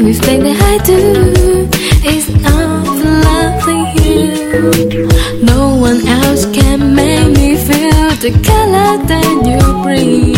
mistake that I do is of loving you. No one else can make me feel the color that you bring.